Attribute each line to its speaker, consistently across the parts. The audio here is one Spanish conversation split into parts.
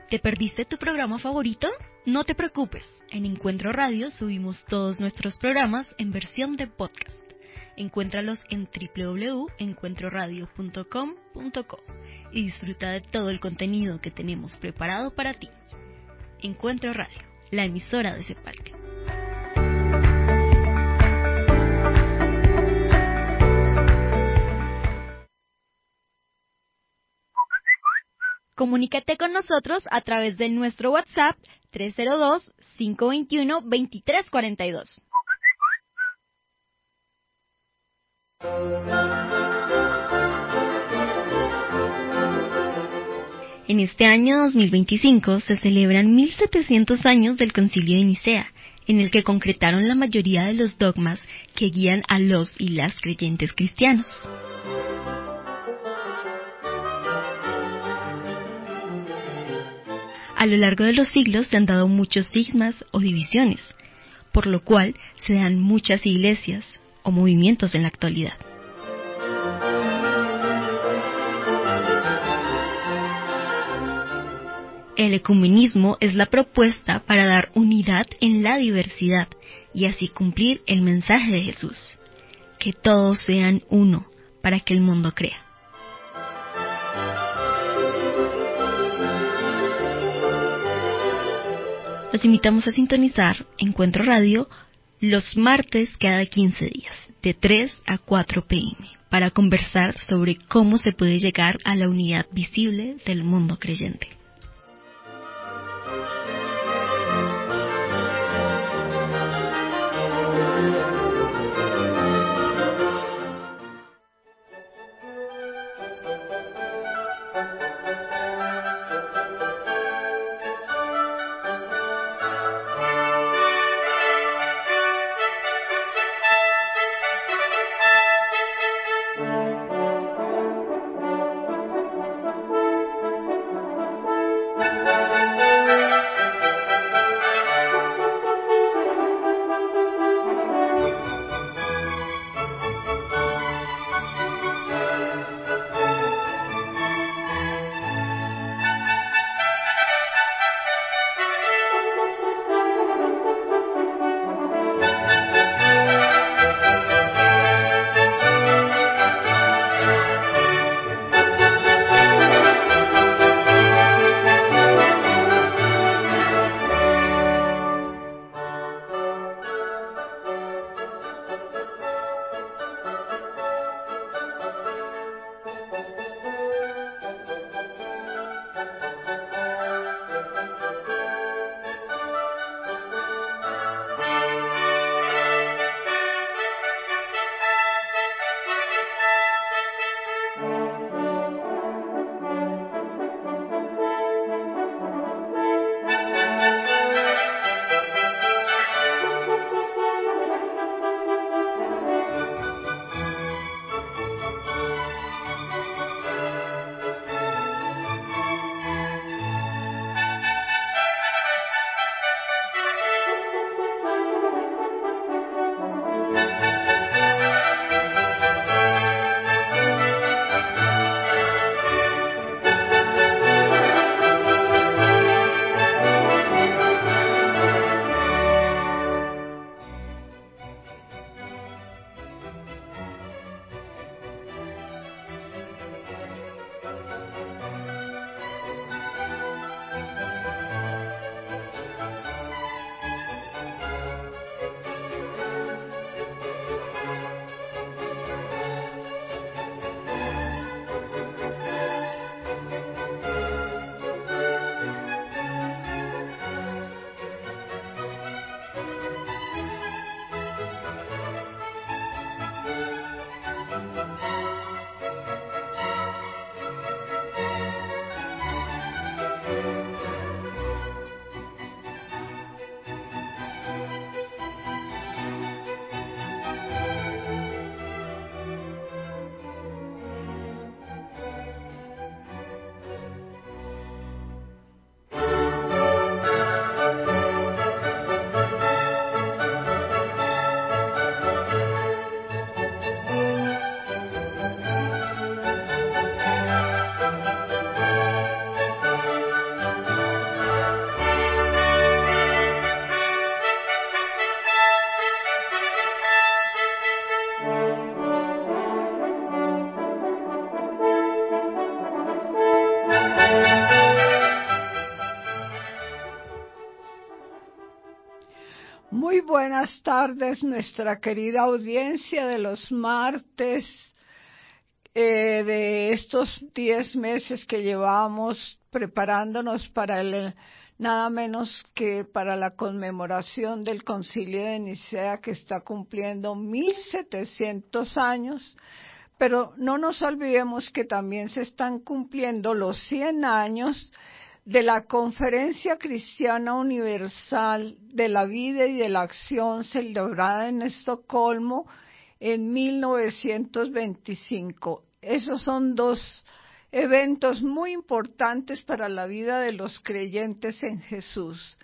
Speaker 1: ¿Te perdiste tu programa favorito? No te preocupes, en Encuentro Radio subimos todos nuestros programas en versión de podcast. Encuéntralos en www.encuentroradio.com.co y disfruta de todo el contenido que tenemos preparado para ti. Encuentro Radio, la emisora de Cepalca. Comunícate con nosotros a través de nuestro WhatsApp 302-521-2342. En este año 2025 se celebran 1700 años del Concilio de Nicea, en el que concretaron la mayoría de los dogmas que guían a los y las creyentes cristianos. A lo largo de los siglos se han dado muchos cismas o divisiones, por lo cual se dan muchas iglesias o movimientos en la actualidad. El ecumenismo es la propuesta para dar unidad en la diversidad y así cumplir el mensaje de Jesús, que todos sean uno para que el mundo crea. Los invitamos a sintonizar Encuentro Radio los martes cada 15 días, de 3 a 4 p.m., para conversar sobre cómo se puede llegar a la unidad visible del mundo creyente.
Speaker 2: Muy buenas tardes, nuestra querida audiencia de los martes, de estos 10 meses que llevamos preparándonos para nada menos que para la conmemoración del Concilio de Nicea, que está cumpliendo 1700 años. Pero no nos olvidemos que también se están cumpliendo los 100 años de la Conferencia Cristiana Universal de la Vida y de la Acción, celebrada en Estocolmo en 1925. Esos son dos eventos muy importantes para la vida de los creyentes en Jesús.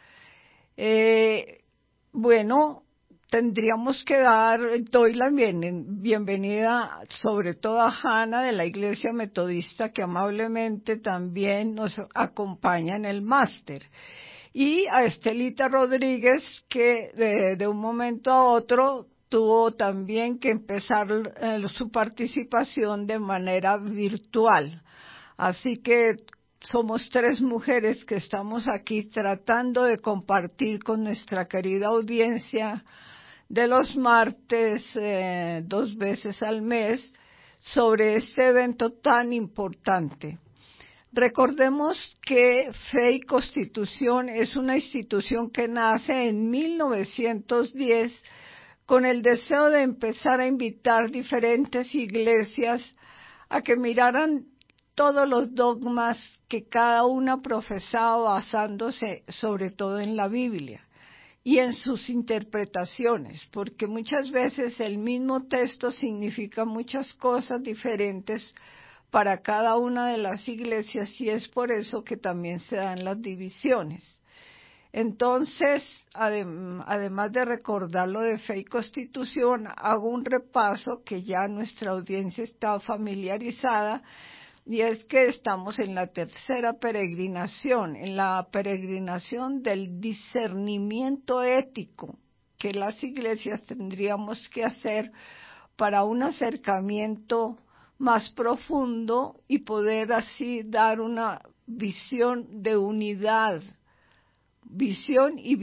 Speaker 2: Tendríamos que doy la bienvenida sobre todo a Hanna de la Iglesia Metodista, que amablemente también nos acompaña en el máster, y a Estelita Rodríguez, que de un momento a otro tuvo también que empezar su participación de manera virtual. Así que somos 3 mujeres que estamos aquí tratando de compartir con nuestra querida audiencia de los martes 2 veces al mes sobre este evento tan importante. Recordemos que Fe y Constitución es una institución que nace en 1910 con el deseo de empezar a invitar diferentes iglesias a que miraran todos los dogmas que cada una profesaba, basándose sobre todo en la Biblia y en sus interpretaciones, porque muchas veces el mismo texto significa muchas cosas diferentes para cada una de las iglesias, y es por eso que también se dan las divisiones. Entonces, además de recordar lo de Fe y Constitución, hago un repaso que ya nuestra audiencia está familiarizada, y es que estamos en la tercera peregrinación, en la peregrinación del discernimiento ético que las iglesias tendríamos que hacer para un acercamiento más profundo y poder así dar una visión de unidad, visión y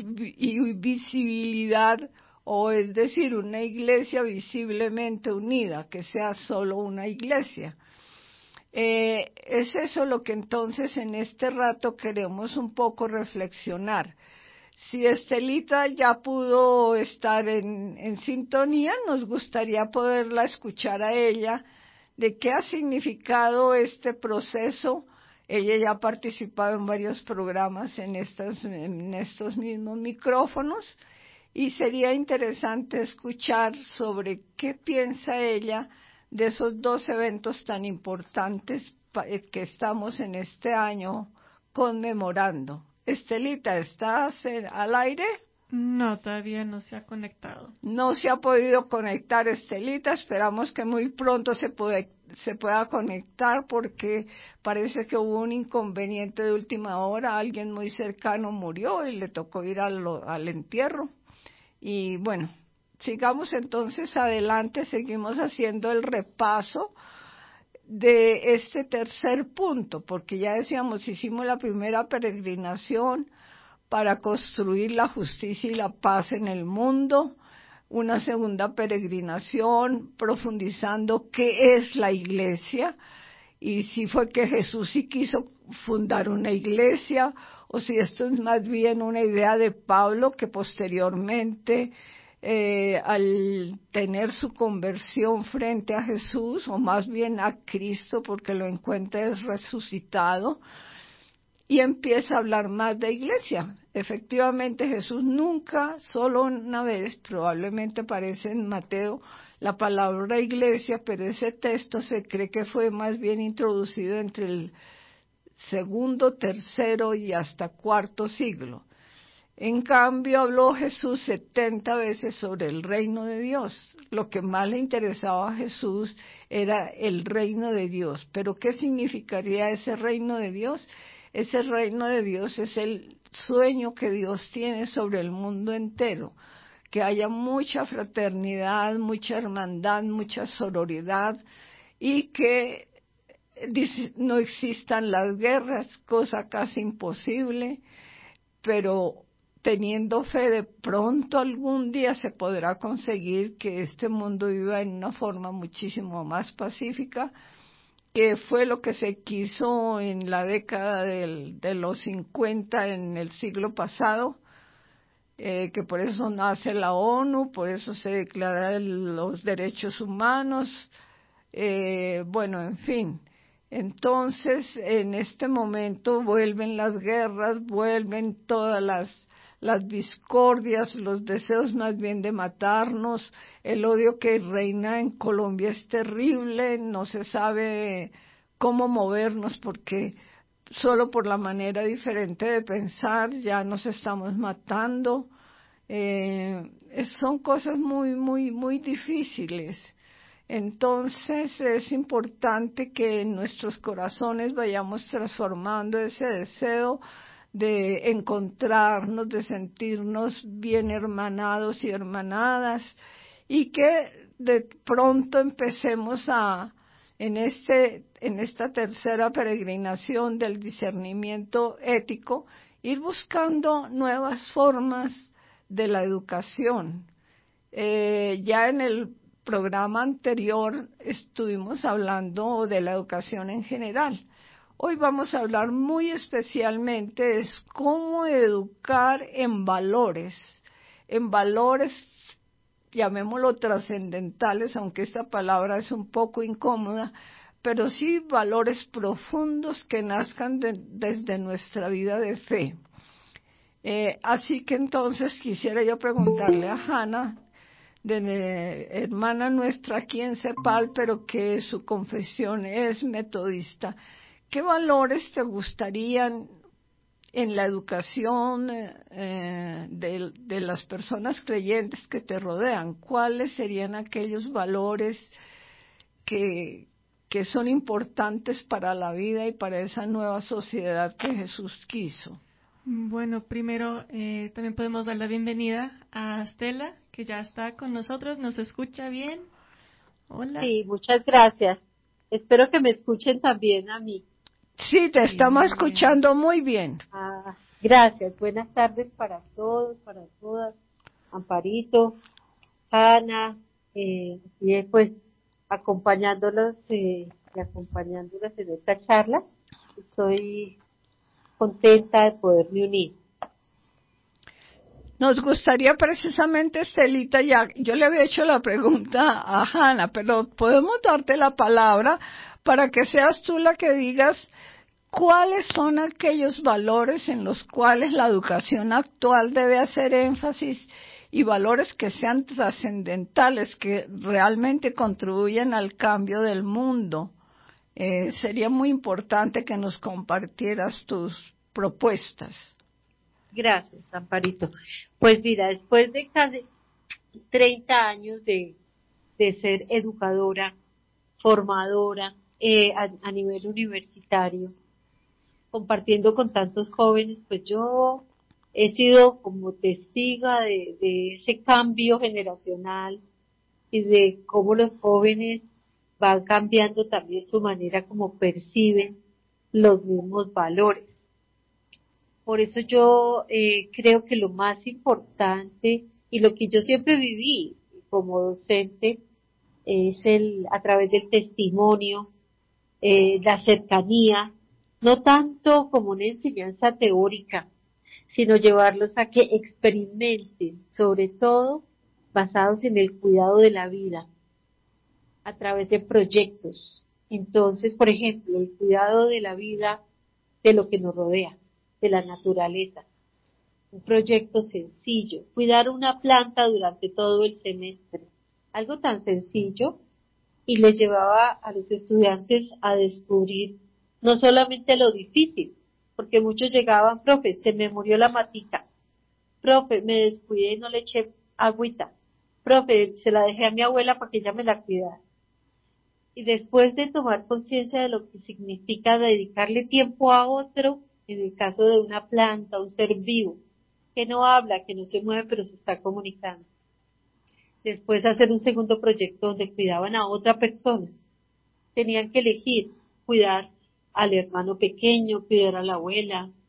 Speaker 2: visibilidad, o es decir, una iglesia visiblemente unida, que sea solo una iglesia. Es eso lo que entonces en este rato queremos un poco reflexionar. Si Estelita ya pudo estar en sintonía, nos gustaría poderla escuchar a ella de qué ha significado este proceso. Ella ya ha participado en varios programas en estos mismos micrófonos, y sería interesante escuchar sobre qué piensa ella de esos 2 eventos tan importantes que estamos en este año conmemorando. Estelita, ¿estás al aire?
Speaker 3: No, todavía no se ha conectado.
Speaker 2: No se ha podido conectar Estelita, esperamos que muy pronto se pueda conectar, porque parece que hubo un inconveniente de última hora, alguien muy cercano murió y le tocó ir al entierro. Y bueno, sigamos entonces adelante, seguimos haciendo el repaso de este tercer punto, porque ya decíamos, hicimos la primera peregrinación para construir la justicia y la paz en el mundo, una segunda peregrinación profundizando qué es la iglesia, y si fue que Jesús sí quiso fundar una iglesia, o si esto es más bien una idea de Pablo, que posteriormente al tener su conversión frente a Jesús, o más bien a Cristo, porque lo encuentra resucitado, y empieza a hablar más de iglesia. Efectivamente, Jesús nunca, solo una vez, probablemente aparece en Mateo la palabra iglesia, pero ese texto se cree que fue más bien introducido entre el segundo, tercero y hasta cuarto siglo. En cambio, habló Jesús 70 veces sobre el reino de Dios. Lo que más le interesaba a Jesús era el reino de Dios. Pero ¿qué significaría ese reino de Dios? Ese reino de Dios es el sueño que Dios tiene sobre el mundo entero, que haya mucha fraternidad, mucha hermandad, mucha sororidad, y que no existan las guerras, cosa casi imposible, pero teniendo fe, de pronto algún día se podrá conseguir que este mundo viva en una forma muchísimo más pacífica, que fue lo que se quiso en la década de los 50 en el siglo pasado, que por eso nace la ONU, por eso se declaran los derechos humanos, bueno, en fin. Entonces, en este momento vuelven las guerras, vuelven todas las discordias, los deseos más bien de matarnos, el odio que reina en Colombia es terrible, no se sabe cómo movernos porque solo por la manera diferente de pensar ya nos estamos matando. Son cosas muy, muy, muy difíciles. Entonces es importante que en nuestros corazones vayamos transformando ese deseo de encontrarnos, de sentirnos bien hermanados y hermanadas, y que de pronto empecemos en esta tercera peregrinación del discernimiento ético, ir buscando nuevas formas de la educación. Ya en el programa anterior estuvimos hablando de la educación en general. Hoy vamos a hablar muy especialmente de cómo educar en valores, llamémoslo trascendentales, aunque esta palabra es un poco incómoda, pero sí valores profundos que nazcan desde nuestra vida de fe. Así que entonces quisiera yo preguntarle a Hannah, hermana nuestra aquí en CEPAL, pero que su confesión es metodista, ¿qué valores te gustarían en la educación de las personas creyentes que te rodean? ¿Cuáles serían aquellos valores que son importantes para la vida y para esa nueva sociedad que Jesús quiso?
Speaker 3: Bueno, primero también podemos dar la bienvenida a Stella, que ya está con nosotros. ¿Nos escucha bien? Hola.
Speaker 4: Sí, muchas gracias. Espero que me escuchen también a mí.
Speaker 2: Sí, te estamos escuchando muy bien.
Speaker 4: Gracias. Buenas tardes para todos, para todas. Amparito, Ana, y pues acompañándolos y acompañándolas en esta charla. Estoy contenta de poderme unir.
Speaker 2: Nos gustaría precisamente, Estelita, ya yo le había hecho la pregunta a Hannah, pero podemos darte la palabra para que seas tú la que digas cuáles son aquellos valores en los cuales la educación actual debe hacer énfasis y valores que sean trascendentales, que realmente contribuyan al cambio del mundo. Sería muy importante que nos compartieras tus propuestas.
Speaker 4: Gracias, Amparito. Pues mira, después de casi 30 años de ser educadora, formadora a nivel universitario, compartiendo con tantos jóvenes, pues yo he sido como testiga de ese cambio generacional y de cómo los jóvenes van cambiando también su manera como perciben los mismos valores. Por eso yo creo que lo más importante y lo que yo siempre viví como docente es a través del testimonio, la cercanía, no tanto como una enseñanza teórica, sino llevarlos a que experimenten, sobre todo basados en el cuidado de la vida, a través de proyectos. Entonces, por ejemplo, el cuidado de la vida, de lo que nos rodea, de la naturaleza. Un proyecto sencillo, cuidar una planta durante todo el semestre, algo tan sencillo, y les llevaba a los estudiantes a descubrir no solamente lo difícil, porque muchos llegaban, profe, se me murió la matica, profe, me descuidé y no le eché agüita, profe, se la dejé a mi abuela para que ella me la cuidara. Y después de tomar conciencia de lo que significa dedicarle tiempo a otro, en el caso de una planta, un ser vivo, que no habla, que no se mueve, pero se está comunicando. Después hacer un segundo proyecto donde cuidaban a otra persona. Tenían que elegir cuidar al hermano pequeño, cuidar a la abuela,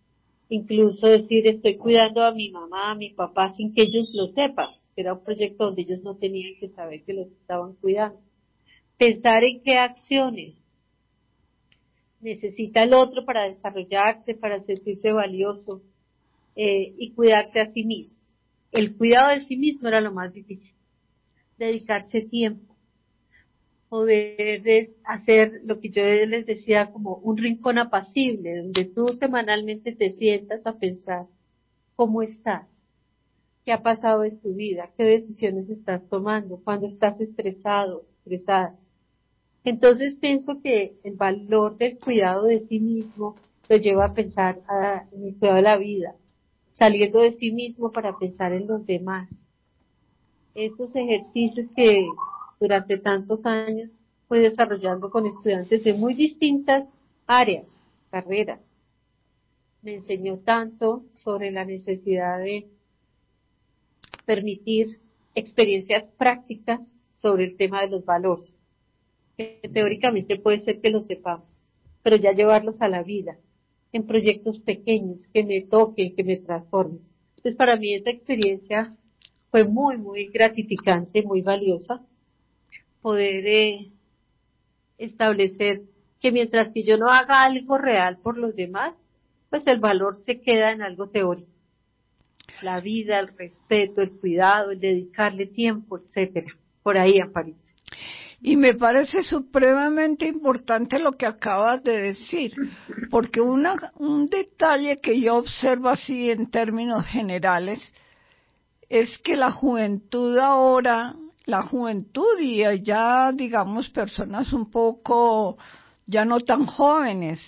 Speaker 4: incluso decir estoy cuidando a mi mamá, a mi papá sin que ellos lo sepan. Era un proyecto donde ellos no tenían que saber que los estaban cuidando. Pensar en qué acciones necesita el otro para desarrollarse, para sentirse valioso, y cuidarse a sí mismo. El cuidado de sí mismo era lo más difícil. Dedicarse tiempo, poder hacer lo que yo les decía como un rincón apacible, donde tú semanalmente te sientas a pensar cómo estás, qué ha pasado en tu vida, qué decisiones estás tomando, cuando estás estresado, estresada. Entonces pienso que el valor del cuidado de sí mismo lo lleva a pensar en el cuidado de la vida, saliendo de sí mismo para pensar en los demás. Estos ejercicios que durante tantos años fui desarrollando con estudiantes de muy distintas áreas, carreras, me enseñó tanto sobre la necesidad de permitir experiencias prácticas sobre el tema de los valores, que teóricamente puede ser que lo sepamos, pero ya llevarlos a la vida, en proyectos pequeños, que me toquen, que me transformen. Entonces para mí esta experiencia fue muy, muy gratificante, muy valiosa, poder establecer que mientras que yo no haga algo real por los demás, pues el valor se queda en algo teórico. La vida, el respeto, el cuidado, el dedicarle tiempo, etcétera. Por ahí, Amparito.
Speaker 2: Y me parece supremamente importante lo que acabas de decir, porque un detalle que yo observo así en términos generales es que la juventud ahora, la juventud y ya digamos personas un poco ya no tan jóvenes,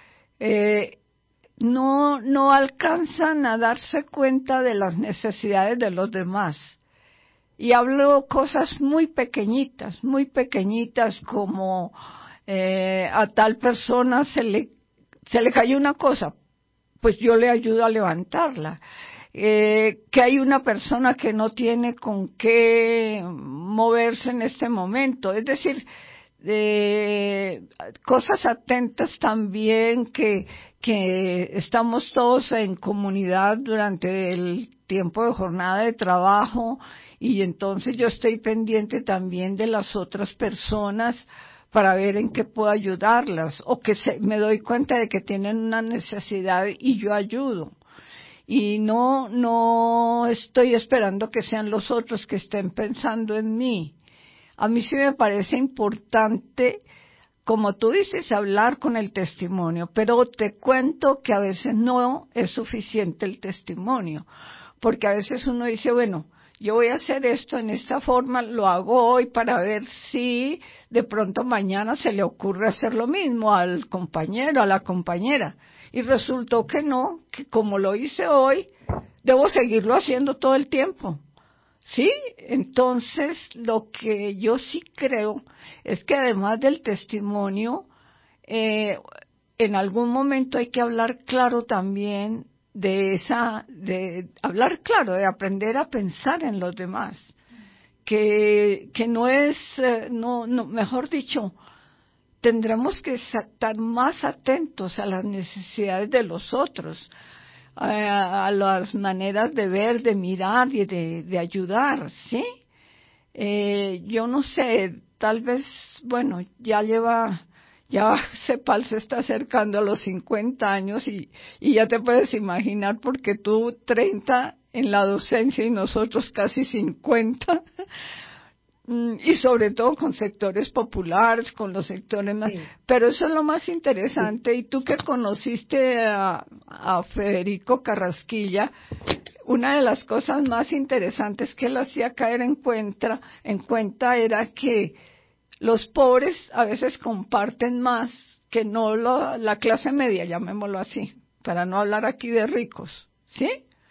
Speaker 2: no alcanzan a darse cuenta de las necesidades de los demás. Y hablo cosas muy pequeñitas como a tal persona se le cayó una cosa, pues yo le ayudo a levantarla. Que hay una persona que no tiene con qué moverse en este momento. Es decir, cosas atentas también que estamos todos en comunidad durante el tiempo de jornada de trabajo y entonces yo estoy pendiente también de las otras personas para ver en qué puedo ayudarlas o que me doy cuenta de que tienen una necesidad y yo ayudo. Y no estoy esperando que sean los otros que estén pensando en mí. A mí sí me parece importante, como tú dices, hablar con el testimonio, pero te cuento que a veces no es suficiente el testimonio, porque a veces uno dice, bueno, yo voy a hacer esto en esta forma, lo hago hoy para ver si de pronto mañana se le ocurre hacer lo mismo al compañero, a la compañera. Y resultó que no, que como lo hice hoy, debo seguirlo haciendo todo el tiempo. ¿Sí? Entonces, lo que yo sí creo es que además del testimonio, en algún momento hay que hablar claro también de hablar claro, de aprender a pensar en los demás. Que no es, mejor dicho, tendremos que estar más atentos a las necesidades de los otros, a las maneras de ver, de mirar y de ayudar, ¿sí? Yo no sé, tal vez, bueno, ya Cepal se está acercando a los 50 años y ya te puedes imaginar porque tú 30 en la docencia y nosotros casi 50, y sobre todo con sectores populares, con los sectores más, sí. Pero eso es lo más interesante, sí. Y tú que conociste a Federico Carrasquilla, una de las cosas más interesantes que él hacía caer en cuenta era que los pobres a veces comparten más que no la clase media, llamémoslo así, para no hablar aquí de ricos, ¿sí?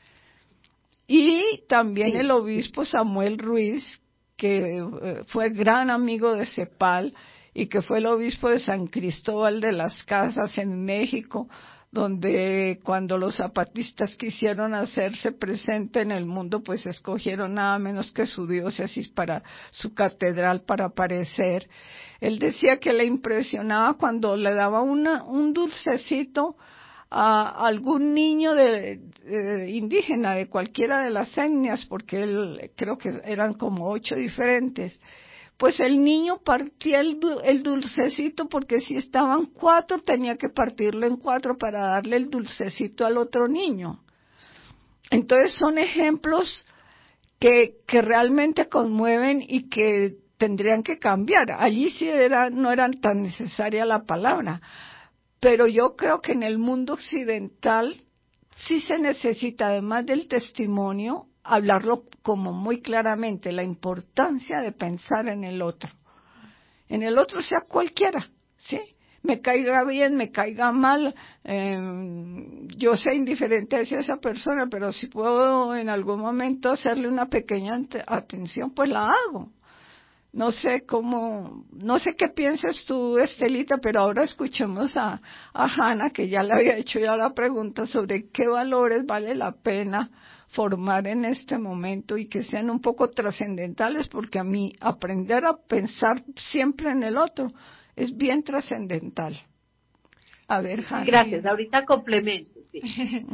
Speaker 2: Y también sí. El obispo Samuel Ruiz, que fue gran amigo de Cepal y que fue el obispo de San Cristóbal de las Casas en México, donde cuando los zapatistas quisieron hacerse presente en el mundo, pues escogieron nada menos que su diócesis para su catedral para aparecer. Él decía que le impresionaba cuando le daba un dulcecito a algún niño indígena de cualquiera de las etnias, porque creo que eran como 8 diferentes, pues el niño partía el dulcecito, porque si estaban 4 tenía que partirlo en 4 para darle el dulcecito al otro niño. Entonces son ejemplos que realmente conmueven y que tendrían que cambiar. Allí sí no era tan necesaria la palabra, pero yo creo que en el mundo occidental sí se necesita, además del testimonio, hablarlo como muy claramente, la importancia de pensar en el otro sea cualquiera, ¿sí? Me caiga bien, me caiga mal, yo sé indiferente hacia esa persona, pero si puedo en algún momento hacerle una pequeña atención, pues la hago. No sé qué piensas tú, Estelita, pero ahora escuchemos a Hanna, que ya le había hecho ya la pregunta sobre qué valores vale la pena formar en este momento y que sean un poco trascendentales, porque a mí aprender a pensar siempre en el otro es bien trascendental. A ver, Hanna.
Speaker 4: Gracias, ahorita complemento. Sí.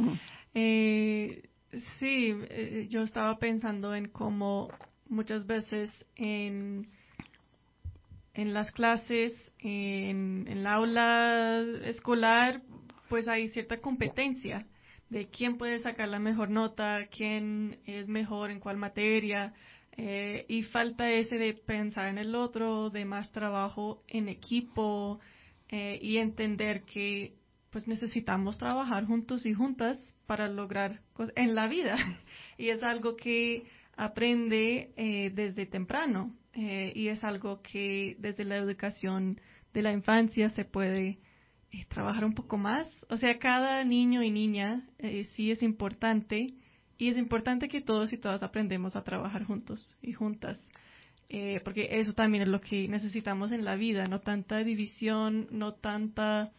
Speaker 3: Yo estaba pensando en cómo muchas veces en las clases, en la aula escolar, pues hay cierta competencia de quién puede sacar la mejor nota, quién es mejor en cuál materia, y falta ese de pensar en el otro, de más trabajo en equipo, y entender que pues necesitamos trabajar juntos y juntas para lograr cosas en la vida. Y es algo que aprende desde temprano, y es algo que desde la educación de la infancia se puede trabajar un poco más. O sea, cada niño y niña sí es importante, y es importante que todos y todas aprendemos a trabajar juntos y juntas, porque eso también es lo que necesitamos en la vida, no tanta división, no tanta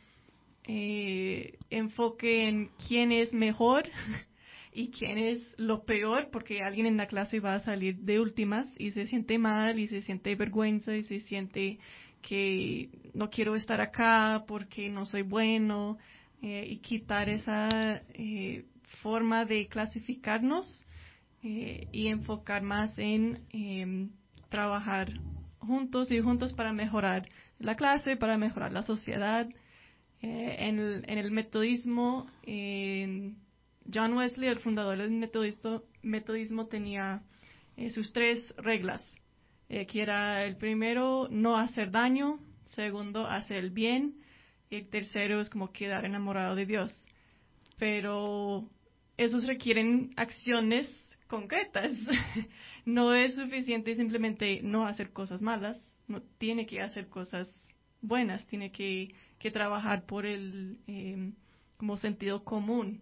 Speaker 3: enfoque en quién es mejor y quién es lo peor, porque alguien en la clase va a salir de últimas y se siente mal y se siente vergüenza y se siente que no quiero estar acá porque no soy bueno, y quitar esa forma de clasificarnos, y enfocar más en trabajar juntos y juntos para mejorar la clase, para mejorar la sociedad. En el metodismo, John Wesley, el fundador del metodismo, tenía sus 3 reglas, que era el primero, no hacer daño; segundo, hacer el bien; y el tercero es como quedar enamorado de Dios. Pero esos requieren acciones concretas. No es suficiente simplemente no hacer cosas malas, no tiene que hacer cosas buenas, tiene que trabajar por el como sentido común,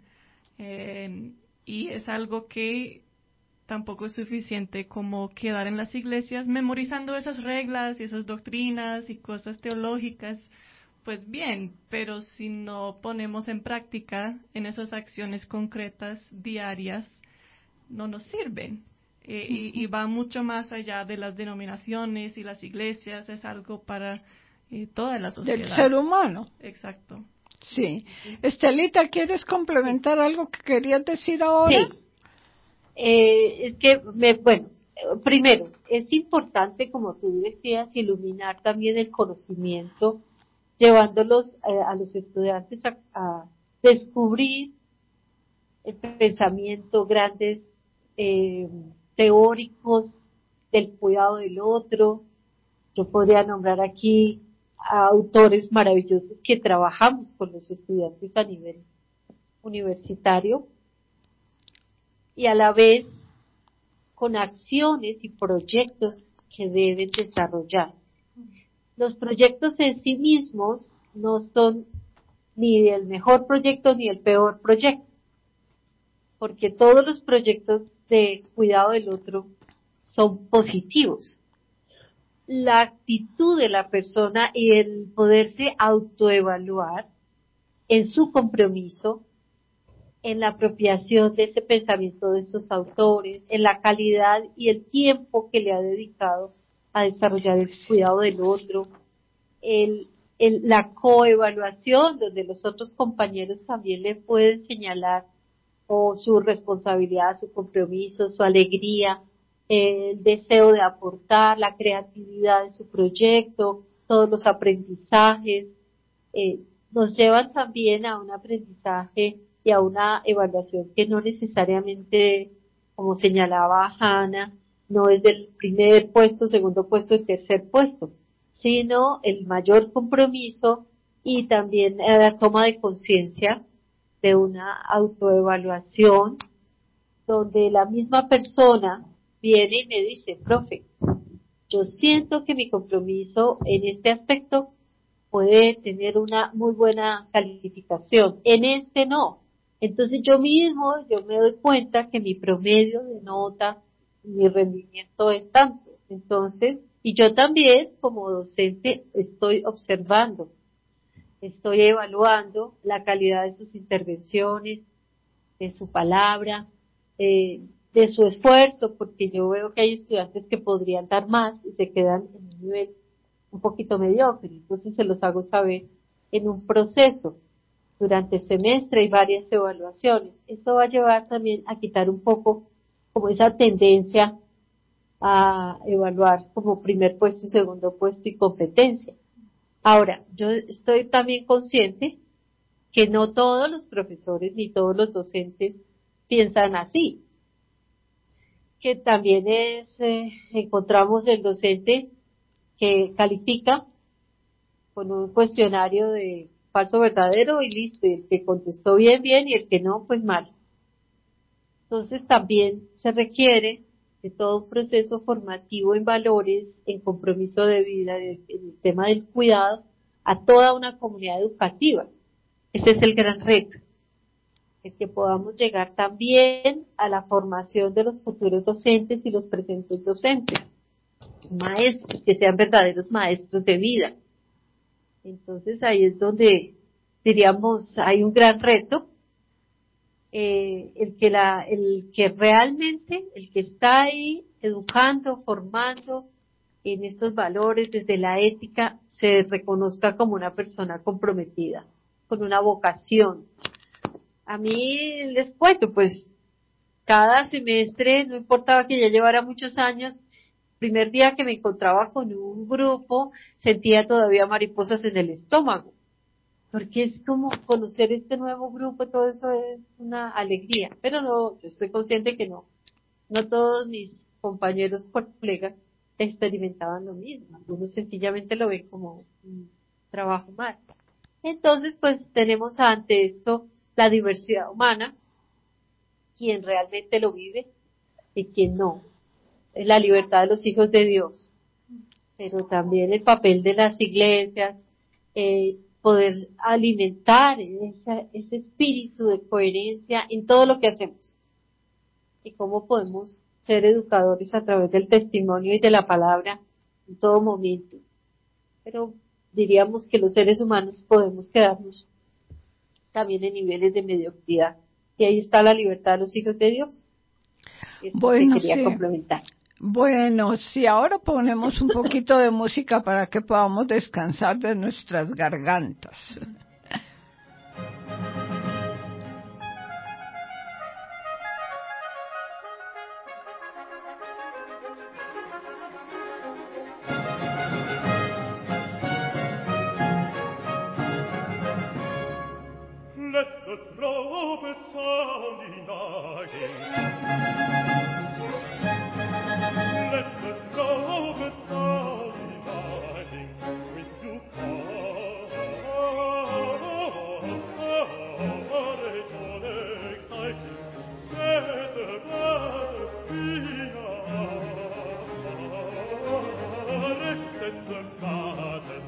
Speaker 3: y es algo que tampoco es suficiente como quedar en las iglesias memorizando esas reglas y esas doctrinas y cosas teológicas. Pues bien, pero si no ponemos en práctica en esas acciones concretas diarias, no nos sirven. Y va mucho más allá de las denominaciones y las iglesias, es algo para toda la sociedad.
Speaker 2: Del ser humano.
Speaker 3: Exacto.
Speaker 2: Sí. Estelita, ¿quieres complementar algo que querías decir ahora?
Speaker 4: Sí. Es que, primero, es importante, como tú decías, iluminar también el conocimiento, llevándolos a los estudiantes a descubrir el pensamiento, grandes teóricos del cuidado del otro. Yo podría nombrar aquí a autores maravillosos que trabajamos con los estudiantes a nivel universitario, y a la vez con acciones y proyectos que deben desarrollar. Los proyectos en sí mismos no son ni el mejor proyecto ni el peor proyecto, porque todos los proyectos de cuidado del otro son positivos. La actitud de la persona y el poderse autoevaluar en su compromiso, en la apropiación de ese pensamiento de estos autores, en la calidad y el tiempo que le ha dedicado a desarrollar el cuidado del otro, el la coevaluación, donde los otros compañeros también le pueden señalar o su responsabilidad, su compromiso, su alegría, el deseo de aportar, la creatividad de su proyecto, todos los aprendizajes, nos llevan también a un aprendizaje y a una evaluación que no necesariamente, como señalaba Hanna, no es del primer puesto, segundo puesto y tercer puesto, sino el mayor compromiso y también la toma de conciencia de una autoevaluación donde la misma persona viene y me dice, profe, yo siento que mi compromiso en este aspecto puede tener una muy buena calificación, en este no. Entonces yo me doy cuenta que mi promedio de nota, mi rendimiento es tanto. Entonces, y yo también como docente estoy observando, estoy evaluando la calidad de sus intervenciones, de su palabra, de su esfuerzo, porque yo veo que hay estudiantes que podrían dar más y se quedan en un nivel un poquito mediocre, entonces se los hago saber en un proceso. Durante el semestre hay varias evaluaciones. Esto va a llevar también a quitar un poco como esa tendencia a evaluar como primer puesto, segundo puesto y competencia. Ahora, yo estoy también consciente que no todos los profesores ni todos los docentes piensan así, que también encontramos el docente que califica con un cuestionario de falso verdadero y listo, y el que contestó bien, bien, y el que no, pues mal. Entonces también se requiere de todo un proceso formativo en valores, en compromiso de vida, en el tema del cuidado, a toda una comunidad educativa. Ese es el gran reto, el que podamos llegar también a la formación de los futuros docentes y los presentes docentes, maestros, que sean verdaderos maestros de vida. Entonces ahí es donde diríamos hay un gran reto, el que realmente, el que está ahí educando, formando en estos valores desde la ética, se reconozca como una persona comprometida, con una vocación. A mí les cuento, pues, cada semestre, no importaba que ya llevara muchos años, primer día que me encontraba con un grupo, sentía todavía mariposas en el estómago, porque es como conocer este nuevo grupo, todo eso es una alegría, pero no, yo estoy consciente que no todos mis compañeros colegas experimentaban lo mismo, algunos sencillamente lo ven como un trabajo más. Entonces, pues tenemos ante esto la diversidad humana, quien realmente lo vive y quien no. Es la libertad de los hijos de Dios, pero también el papel de las iglesias, poder alimentar ese espíritu de coherencia en todo lo que hacemos. Y cómo podemos ser educadores a través del testimonio y de la palabra en todo momento. Pero diríamos que los seres humanos podemos quedarnos también en niveles de mediocridad. Y ahí está la libertad de los hijos de Dios. Eso
Speaker 2: Bueno,
Speaker 4: que quería
Speaker 2: sí.
Speaker 4: complementar.
Speaker 2: Bueno, si ahora ponemos un poquito de música para que podamos descansar de nuestras gargantas.
Speaker 5: Let the trumpet sound uniting. Let the trumpet sound uniting. With you all exciting. Set the battle set the battle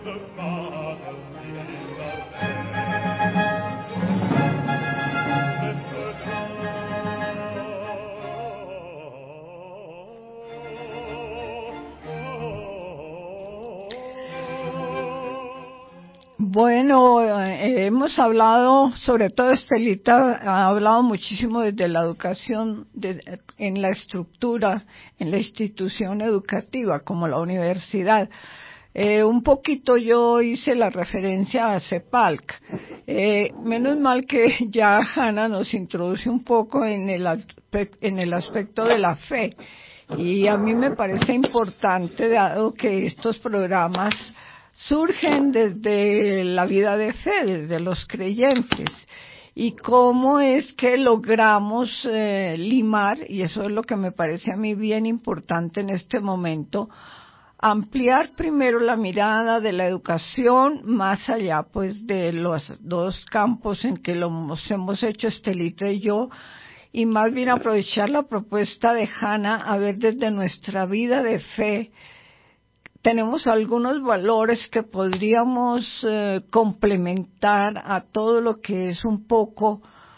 Speaker 2: Bueno, hemos hablado, sobre todo Estelita, ha hablado muchísimo desde la educación, en la estructura, en la institución educativa, como la universidad. Un poquito yo hice la referencia a CEPALC. Menos mal que ya Hanna nos introduce un poco en el aspecto de la fe. Y a mí me parece importante, dado que estos programas surgen desde la vida de fe, desde los creyentes, y cómo es que logramos limar, y eso es lo que me parece a mí bien importante en este momento, ampliar primero la mirada de la educación más allá pues de los dos campos en que lo hemos hecho Estelita y yo, y más bien aprovechar la propuesta de Hanna a ver desde nuestra vida de fe. Tenemos algunos valores que podríamos complementar a todo lo que es un poco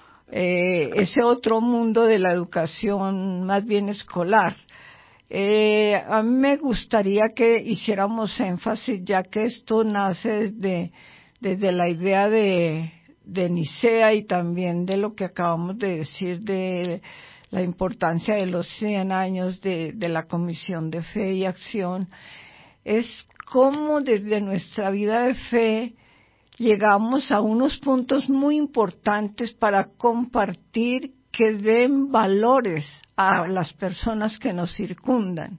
Speaker 2: ese otro mundo de la educación más bien escolar. A mí me gustaría que hiciéramos énfasis, ya que esto nace desde la idea de Nicea y también de lo que acabamos de decir de la importancia de los 100 años de la Comisión de Fe y Acción, es cómo desde nuestra vida de fe llegamos a unos puntos muy importantes para compartir que den valores a las personas que nos circundan.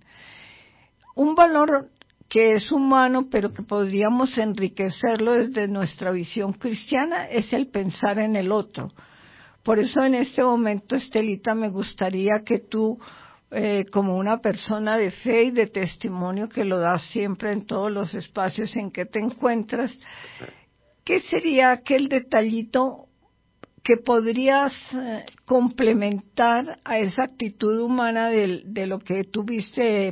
Speaker 2: Un valor que es humano, pero que podríamos enriquecerlo desde nuestra visión cristiana, es el pensar en el otro. Por eso en este momento, Estelita, me gustaría que tú, como una persona de fe y de testimonio que lo das siempre en todos los espacios en que te encuentras, ¿qué sería aquel detallito que podrías complementar a esa actitud humana de lo que tuviste?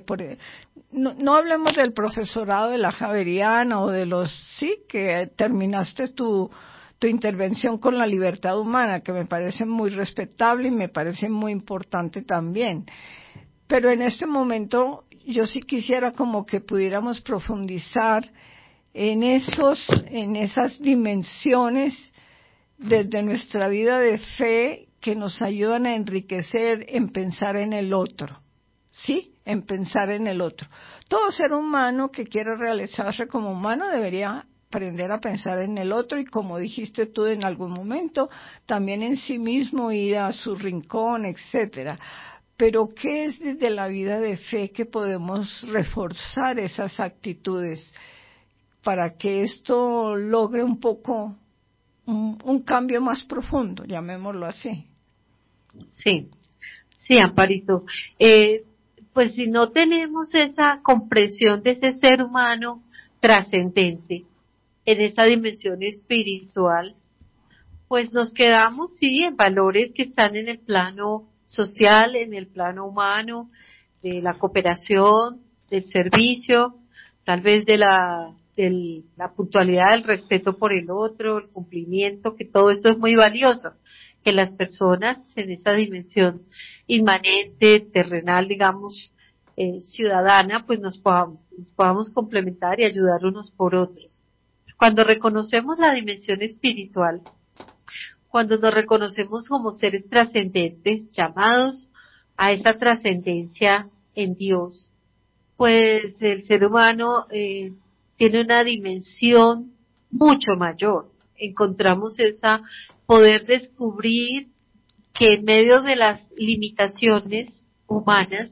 Speaker 2: No hablemos del profesorado de la Javeriana o de que terminaste tu intervención con la libertad humana, que me parece muy respetable y me parece muy importante también. Pero en este momento yo sí quisiera como que pudiéramos profundizar en esas dimensiones desde nuestra vida de fe que nos ayudan a enriquecer en pensar en el otro, ¿sí? En pensar en el otro. Todo ser humano que quiera realizarse como humano debería aprender a pensar en el otro y, como dijiste tú en algún momento, también en sí mismo, ir a su rincón, etcétera. Pero ¿qué es desde la vida de fe que podemos reforzar esas actitudes para que esto logre un poco un cambio más profundo, llamémoslo así?
Speaker 4: Sí, Amparito. Pues si no tenemos esa comprensión de ese ser humano trascendente en esa dimensión espiritual, pues nos quedamos, sí, en valores que están en el plano social, en el plano humano, de la cooperación, del servicio, tal vez de la puntualidad, el respeto por el otro, el cumplimiento, que todo esto es muy valioso, que las personas en esa dimensión inmanente, terrenal, digamos, ciudadana, pues nos podamos complementar y ayudar unos por otros. Cuando reconocemos la dimensión espiritual, cuando nos reconocemos como seres trascendentes, llamados a esa trascendencia en Dios, pues el ser humano tiene una dimensión mucho mayor. Encontramos poder descubrir que en medio de las limitaciones humanas,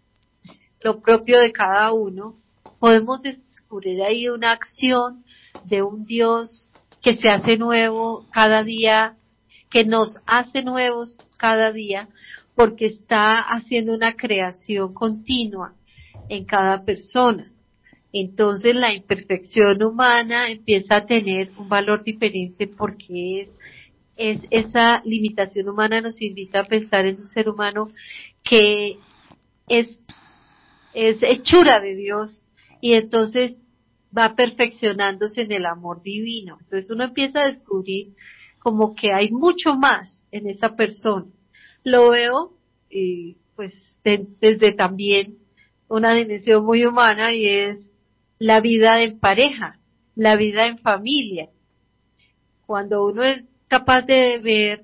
Speaker 4: lo propio de cada uno, podemos descubrir ahí una acción de un Dios que se hace nuevo cada día, que nos hace nuevos cada día, porque está haciendo una creación continua en cada persona. Entonces la imperfección humana empieza a tener un valor diferente, porque es esa limitación humana nos invita a pensar en un ser humano que es hechura de Dios, y entonces va perfeccionándose en el amor divino. Entonces uno empieza a descubrir como que hay mucho más en esa persona. Lo veo, pues, desde también una dimensión muy humana, y es la vida en pareja, la vida en familia. Cuando uno es capaz de ver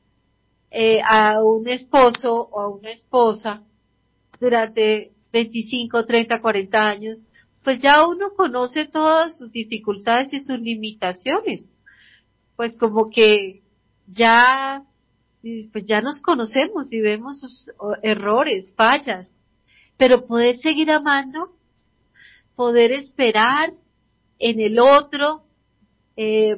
Speaker 4: a un esposo o a una esposa durante 25, 30, 40 años, pues ya uno conoce todas sus dificultades y sus limitaciones. Pues como que ya, pues ya nos conocemos y vemos sus errores, fallas, pero poder seguir amando, poder esperar en el otro, eh,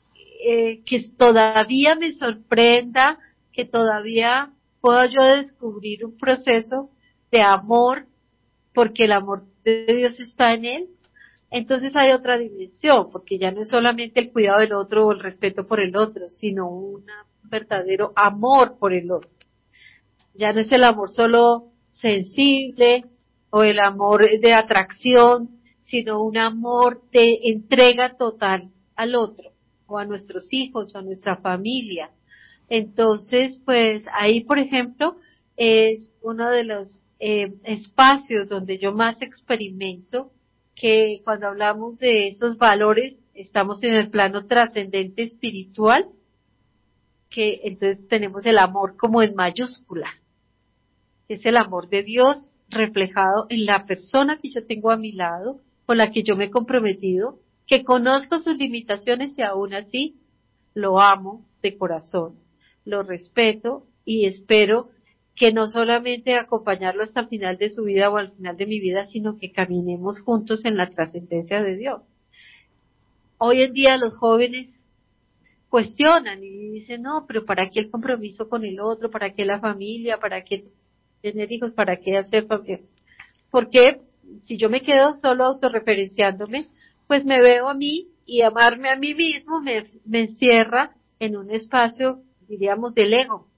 Speaker 4: que todavía me sorprenda, que todavía pueda yo descubrir un proceso de amor, porque el amor de Dios está en él. Entonces hay otra dimensión, porque ya no es solamente el cuidado del otro o el respeto por el otro, sino un verdadero amor por el otro. Ya no es el amor solo sensible o el amor de atracción, sino un amor de entrega total al otro, o a nuestros hijos, o a nuestra familia. Entonces, pues ahí, por ejemplo, es uno de los espacios donde yo más experimento que cuando hablamos de esos valores, estamos en el plano trascendente espiritual, que entonces tenemos el amor como en mayúscula. Es el amor de Dios reflejado en la persona que yo tengo a mi lado, con la que yo me he comprometido, que conozco sus limitaciones y aún así lo amo de corazón, lo respeto y espero que no solamente acompañarlo hasta el final de su vida o al final de mi vida, sino que caminemos juntos en la trascendencia de Dios. Hoy en día los jóvenes cuestionan y dicen, no, pero ¿para qué el compromiso con el otro? ¿Para qué la familia? ¿Para qué tener hijos? ¿Para qué hacer familia? Porque si yo me quedo solo autorreferenciándome, pues me veo a mí, y amarme a mí mismo me encierra en un espacio, diríamos, del ego.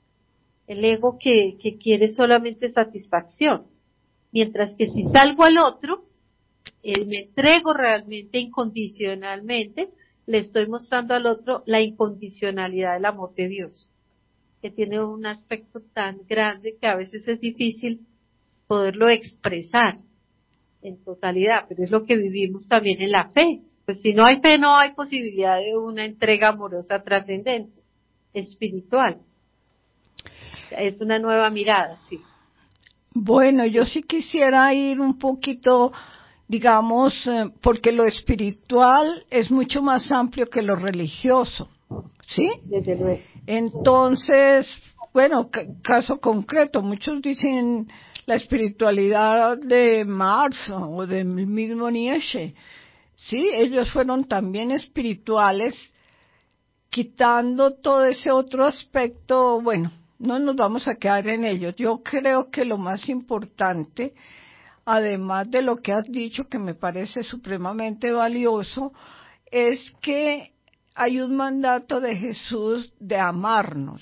Speaker 4: El ego que quiere solamente satisfacción. Mientras que si salgo al otro, me entrego realmente incondicionalmente, le estoy mostrando al otro la incondicionalidad del amor de Dios, que tiene un aspecto tan grande que a veces es difícil poderlo expresar en totalidad, pero es lo que vivimos también en la fe. Pues si no hay fe, no hay posibilidad de una entrega amorosa trascendente, espiritual. Es una nueva mirada, sí.
Speaker 2: Bueno, yo sí quisiera ir un poquito, digamos, porque lo espiritual es mucho más amplio que lo religioso, ¿sí?
Speaker 4: Desde luego.
Speaker 2: Entonces, bueno, caso concreto, muchos dicen la espiritualidad de Marx o del mismo Nietzsche, ¿sí? Ellos fueron también espirituales, quitando todo ese otro aspecto. Bueno, no nos vamos a quedar en ello. Yo creo que lo más importante, además de lo que has dicho, que me parece supremamente valioso, es que hay un mandato de Jesús de amarnos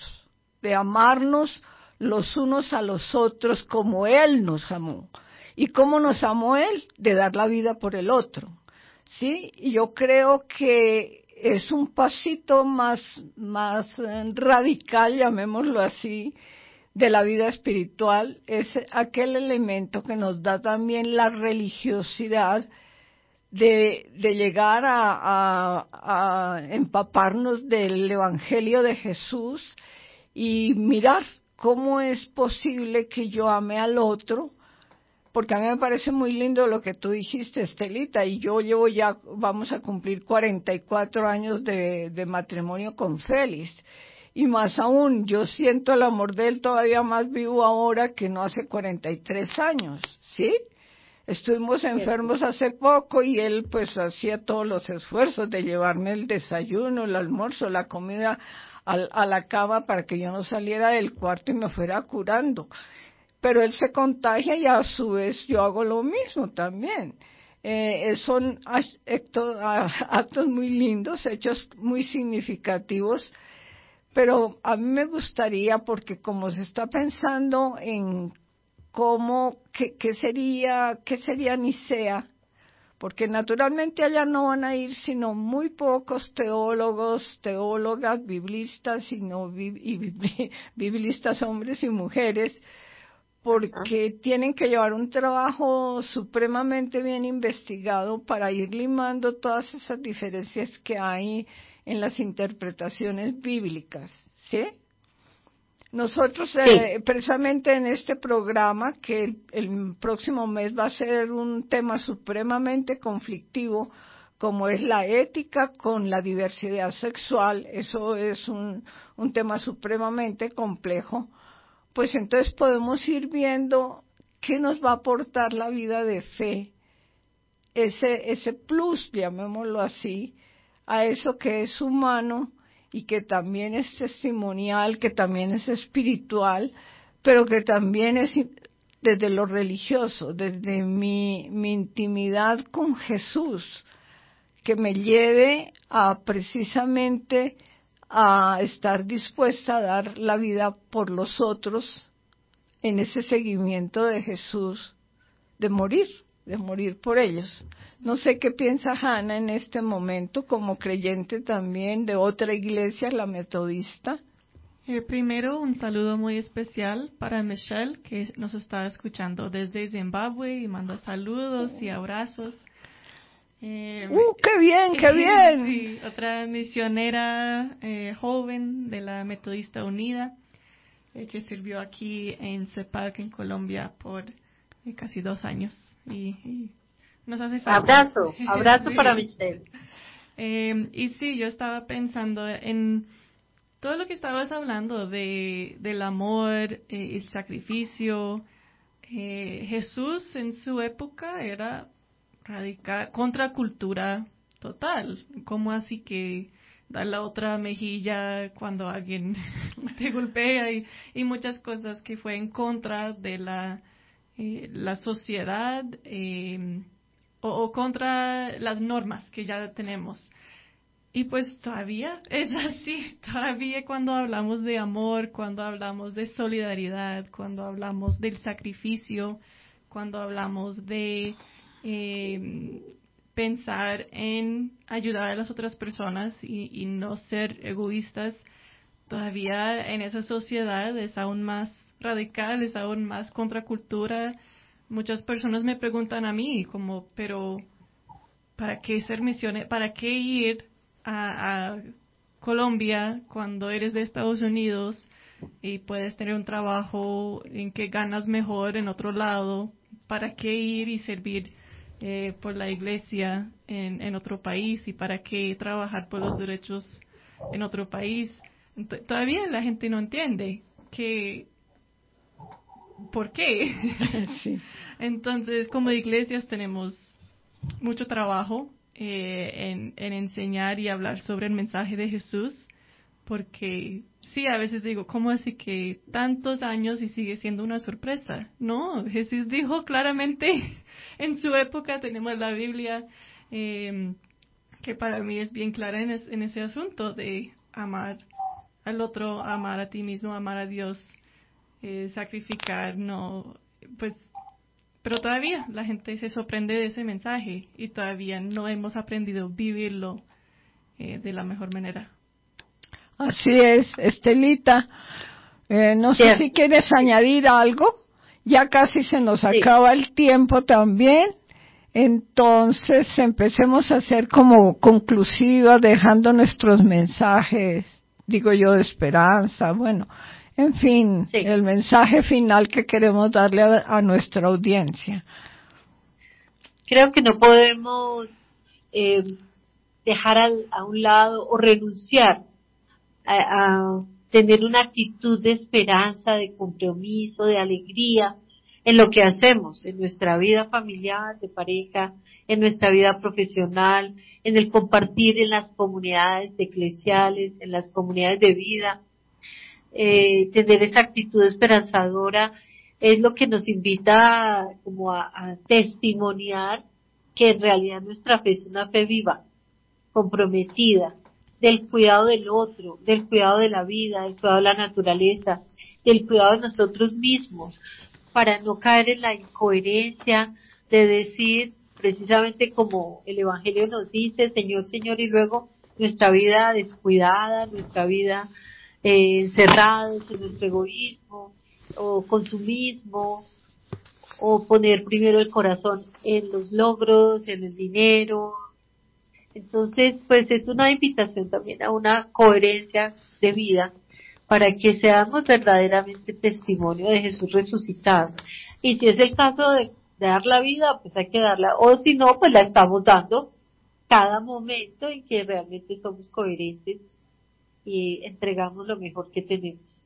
Speaker 2: los unos a los otros como Él nos amó. ¿Y cómo nos amó Él? De dar la vida por el otro, ¿sí? Y yo creo que es un pasito más radical, llamémoslo así, de la vida espiritual. Es aquel elemento que nos da también la religiosidad de llegar a empaparnos del Evangelio de Jesús y mirar cómo es posible que yo ame al otro, porque a mí me parece muy lindo lo que tú dijiste, Estelita, y yo llevo ya, vamos a cumplir 44 años de matrimonio con Félix, y más aún, yo siento el amor de él todavía más vivo ahora que no hace 43 años, ¿sí? Estuvimos enfermos hace poco y él pues hacía todos los esfuerzos de llevarme el desayuno, el almuerzo, la comida a la cama para que yo no saliera del cuarto y me fuera curando. Pero él se contagia y a su vez yo hago lo mismo también. Son actos muy lindos, hechos muy significativos, pero a mí me gustaría, porque como se está pensando en qué sería Nicea, porque naturalmente allá no van a ir sino muy pocos teólogos, teólogas, biblistas, biblistas hombres y mujeres, porque tienen que llevar un trabajo supremamente bien investigado para ir limando todas esas diferencias que hay en las interpretaciones bíblicas, ¿sí? Nosotros, precisamente en este programa, que el próximo mes va a ser un tema supremamente conflictivo, como es la ética con la diversidad sexual, eso es un tema supremamente complejo, pues entonces podemos ir viendo qué nos va a aportar la vida de fe, ese plus, llamémoslo así, a eso que es humano y que también es testimonial, que también es espiritual, pero que también es desde lo religioso, desde mi intimidad con Jesús, que me lleve a precisamente a estar dispuesta a dar la vida por los otros en ese seguimiento de Jesús, de morir por ellos. No sé qué piensa Hannah en este momento, como creyente también de otra iglesia, la metodista.
Speaker 3: Primero, un saludo muy especial para Michelle, que nos está escuchando desde Zimbabue y manda saludos y abrazos.
Speaker 2: ¡Qué bien, qué bien!
Speaker 3: Sí, otra misionera joven de la Metodista Unida, que sirvió aquí en CEPAC, en Colombia, por casi 2 años. Y nos hace falta.
Speaker 4: Abrazo
Speaker 3: Sí.
Speaker 4: para Michelle.
Speaker 3: Y sí, yo estaba pensando en todo lo que estabas hablando del amor, el sacrificio. Jesús en su época era radical, contracultura total. ¿Cómo así que dar la otra mejilla cuando alguien te golpea y muchas cosas que fue en contra de la sociedad o contra las normas que ya tenemos? Y pues todavía es así, todavía cuando hablamos de amor, cuando hablamos de solidaridad, cuando hablamos del sacrificio, cuando hablamos de pensar en ayudar a las otras personas y no ser egoístas, todavía en esa sociedad es aún más radical, es aún más contracultura. Muchas personas me preguntan a mí como, pero ¿para qué ser misionero? ¿Para qué ir a Colombia cuando eres de Estados Unidos y puedes tener un trabajo en que ganas mejor en otro lado? ¿Para qué ir y servir por la iglesia en otro país? ¿Y para qué trabajar por los derechos en otro país? Todavía la gente no entiende ¿por qué?
Speaker 2: Sí.
Speaker 3: Entonces, como iglesias tenemos mucho trabajo en enseñar y hablar sobre el mensaje de Jesús, porque sí, a veces digo, ¿cómo así que tantos años y sigue siendo una sorpresa? No, Jesús dijo claramente en su época, tenemos la Biblia, que para mí es bien clara en ese asunto de amar al otro, amar a ti mismo, amar a Dios, sacrificar, no, pues. Pero todavía la gente se sorprende de ese mensaje y todavía no hemos aprendido a vivirlo de la mejor manera.
Speaker 2: Así es, Estelita. No sé si quieres añadir algo. Ya casi se nos acaba el tiempo también. Entonces empecemos a ser como conclusivas, dejando nuestros mensajes, digo yo, de esperanza. Bueno, en fin, el mensaje final que queremos darle a nuestra audiencia.
Speaker 4: Creo que no podemos dejar a un lado o renunciar a tener una actitud de esperanza, de compromiso, de alegría en lo que hacemos, en nuestra vida familiar, de pareja, en nuestra vida profesional, en el compartir en las comunidades eclesiales, en las comunidades de vida. Tener esa actitud esperanzadora es lo que nos invita como a testimoniar que en realidad nuestra fe es una fe viva, comprometida, del cuidado del otro, del cuidado de la vida, del cuidado de la naturaleza, del cuidado de nosotros mismos, para no caer en la incoherencia de decir, precisamente como el Evangelio nos dice, Señor, Señor, y luego nuestra vida descuidada, nuestra vida encerrados en nuestro egoísmo o consumismo, o poner primero el corazón en los logros, en el dinero. Entonces, pues es una invitación también a una coherencia de vida para que seamos verdaderamente testimonio de Jesús resucitado. Y si es el caso de dar la vida, pues hay que darla, o si no, pues la estamos dando cada momento en que realmente somos coherentes y entregamos lo mejor que tenemos.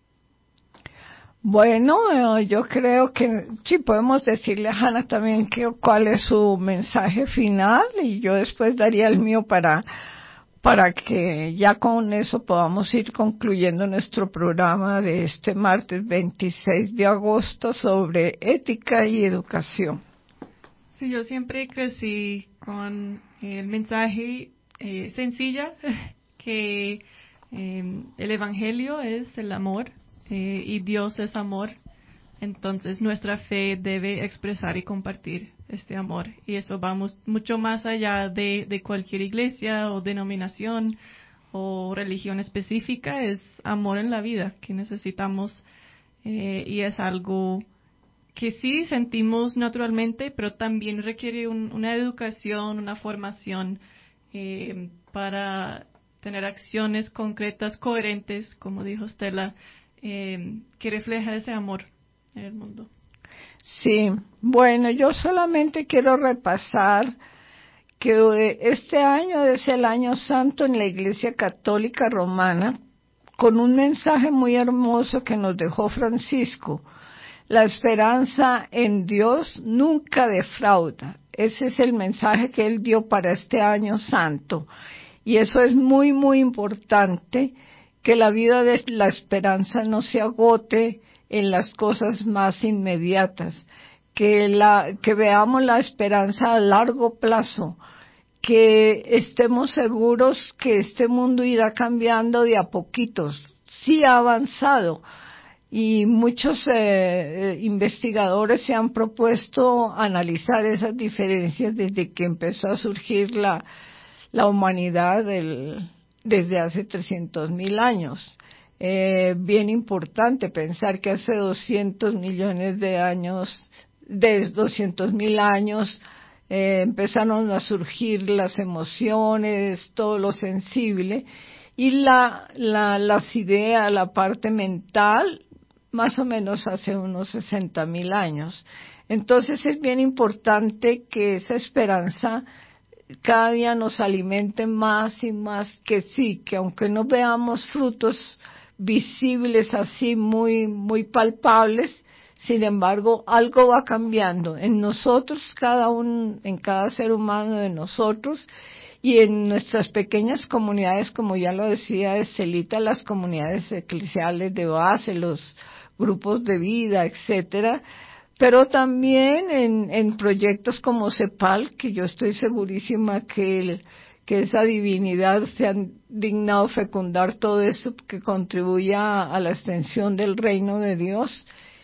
Speaker 2: Bueno, yo creo que sí podemos decirle a Hanna también cuál es su mensaje final y yo después daría el mío para que ya con eso podamos ir concluyendo nuestro programa de este martes 26 de agosto sobre ética y educación.
Speaker 3: Sí, yo siempre crecí con el mensaje sencilla que el Evangelio es el amor y Dios es amor. Entonces nuestra fe debe expresar y compartir este amor. Y eso va mucho más allá de cualquier iglesia o denominación o religión específica. Es amor en la vida que necesitamos y es algo que sí sentimos naturalmente, pero también requiere una educación, una formación para tener acciones concretas, coherentes, como dijo Stella, que refleja ese amor en el mundo.
Speaker 2: Sí, bueno, yo solamente quiero repasar que este año es el año santo en la Iglesia Católica Romana, con un mensaje muy hermoso que nos dejó Francisco. La esperanza en Dios nunca defrauda. Ese es el mensaje que él dio para este año santo. Y eso es muy, muy importante, que la vida de la esperanza no se agote en las cosas más inmediatas, que veamos la esperanza a largo plazo, que estemos seguros que este mundo irá cambiando de a poquitos. Sí ha avanzado y muchos investigadores se han propuesto analizar esas diferencias desde que empezó a surgir la humanidad desde hace 300.000 años. Bien importante pensar que hace 200 millones de años, de 200.000 años, empezaron a surgir las emociones, todo lo sensible, y las ideas, la parte mental, más o menos hace unos 60.000 años. Entonces es bien importante que esa esperanza cada día nos alimente más y más, que sí, que aunque no veamos frutos visibles así muy, muy palpables, sin embargo, algo va cambiando en nosotros, en cada ser humano de nosotros, y en nuestras pequeñas comunidades, como ya lo decía Estelita, las comunidades eclesiales de base, los grupos de vida, etcétera, pero también en proyectos como CEPAL, que yo estoy segurísima que esa divinidad se ha dignado fecundar todo eso que contribuya a la extensión del reino de Dios,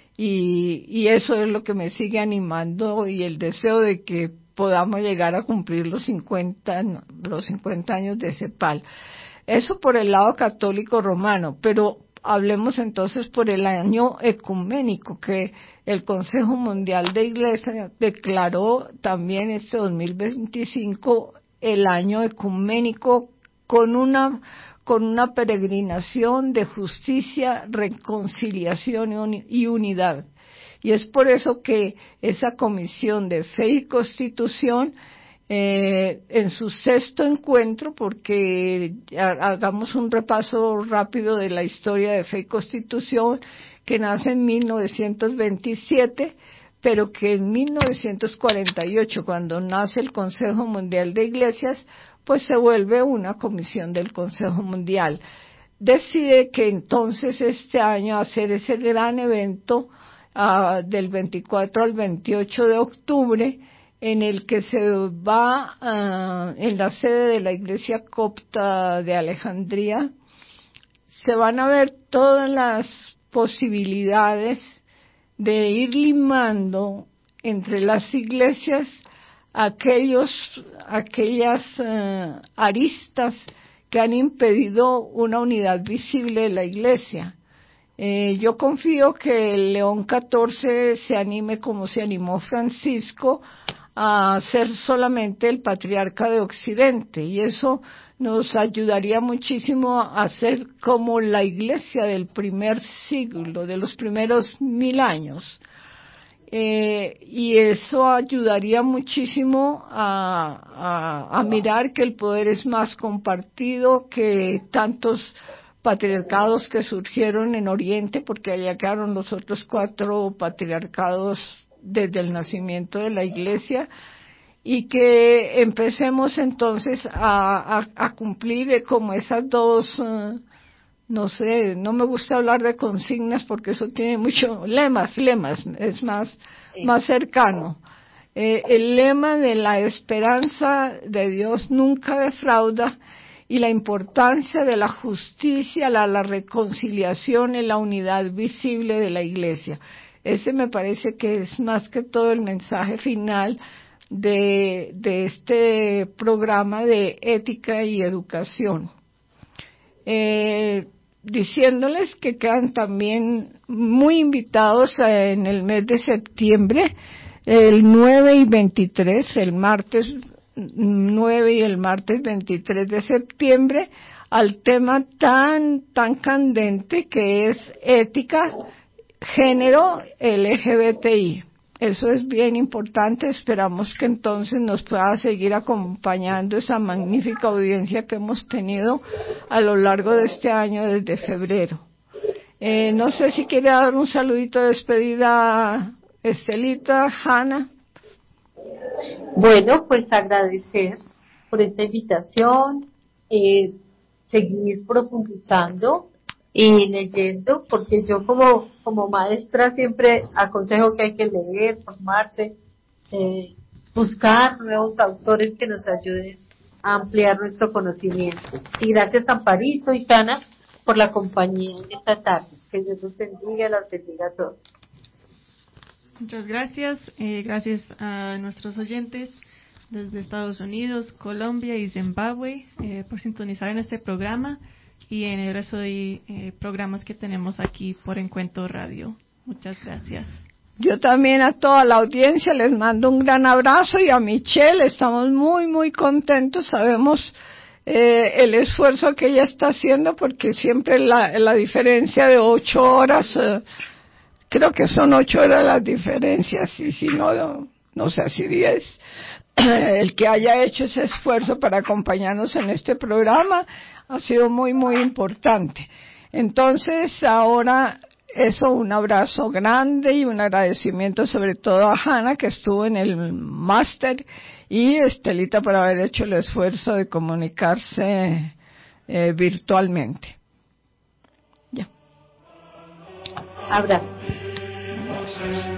Speaker 2: y eso es lo que me sigue animando, y el deseo de que podamos llegar a cumplir los 50 años de CEPAL. Eso por el lado católico romano, pero hablemos entonces por el año ecuménico, que el Consejo Mundial de Iglesias declaró también este 2025 el año ecuménico con una peregrinación de justicia, reconciliación y unidad. Y es por eso que esa Comisión de Fe y Constitución, en su sexto encuentro, porque hagamos un repaso rápido de la historia de Fe y Constitución, que nace en 1927, pero que en 1948, cuando nace el Consejo Mundial de Iglesias, pues se vuelve una comisión del Consejo Mundial. Decide que entonces este año hacer ese gran evento del 24 al 28 de octubre, en el que se va en la sede de la Iglesia Copta de Alejandría, se van a ver todas las posibilidades de ir limando entre las iglesias aquellas aristas que han impedido una unidad visible de la Iglesia. Yo confío que el León XIV se anime como se animó Francisco a ser solamente el patriarca de Occidente, y eso nos ayudaría muchísimo a ser como la Iglesia del primer siglo, de los primeros 1000 años. Y eso ayudaría muchísimo a mirar que el poder es más compartido, que tantos patriarcados que surgieron en Oriente, porque allá quedaron los otros 4 patriarcados desde el nacimiento de la Iglesia, y que empecemos entonces a cumplir como esas dos, no sé, no me gusta hablar de consignas porque eso tiene mucho, lemas, es más cercano. El lema de la esperanza de Dios nunca defrauda, y la importancia de la justicia, la reconciliación y la unidad visible de la Iglesia. Ese me parece que es más que todo el mensaje final de este programa de ética y educación. Diciéndoles que quedan también muy invitados en el mes de septiembre, el 9 y 23, el martes 9 y el martes 23 de septiembre, al tema tan candente que es ética, género, LGBTI. Eso es bien importante. Esperamos que entonces nos pueda seguir acompañando esa magnífica audiencia que hemos tenido a lo largo de este año desde febrero. No sé si quiere dar un saludito de despedida, Estelita, Hanna.
Speaker 4: Bueno, pues agradecer por esta invitación, seguir profundizando y leyendo, porque yo como maestra siempre aconsejo que hay que leer, formarse, buscar nuevos autores que nos ayuden a ampliar nuestro conocimiento. Y gracias Amparito y Sana por la compañía en esta tarde. Que Dios los bendiga, los bendiga a todos.
Speaker 3: Muchas gracias. Gracias a nuestros oyentes desde Estados Unidos, Colombia y Zimbabue por sintonizar en este programa y en el resto de programas que tenemos aquí por Encuentro Radio. Muchas gracias.
Speaker 2: Yo también a toda la audiencia les mando un gran abrazo, y a Michelle, estamos muy contentos. Sabemos el esfuerzo que ella está haciendo, porque siempre la diferencia de 8 horas, creo que son 8 horas las diferencias, y si no sé si 10, el que haya hecho ese esfuerzo para acompañarnos en este programa ha sido muy importante. Entonces, ahora eso, un abrazo grande y un agradecimiento sobre todo a Hanna, que estuvo en el máster, y Estelita por haber hecho el esfuerzo de comunicarse virtualmente. Ya.
Speaker 4: Abrazos.
Speaker 2: Gracias.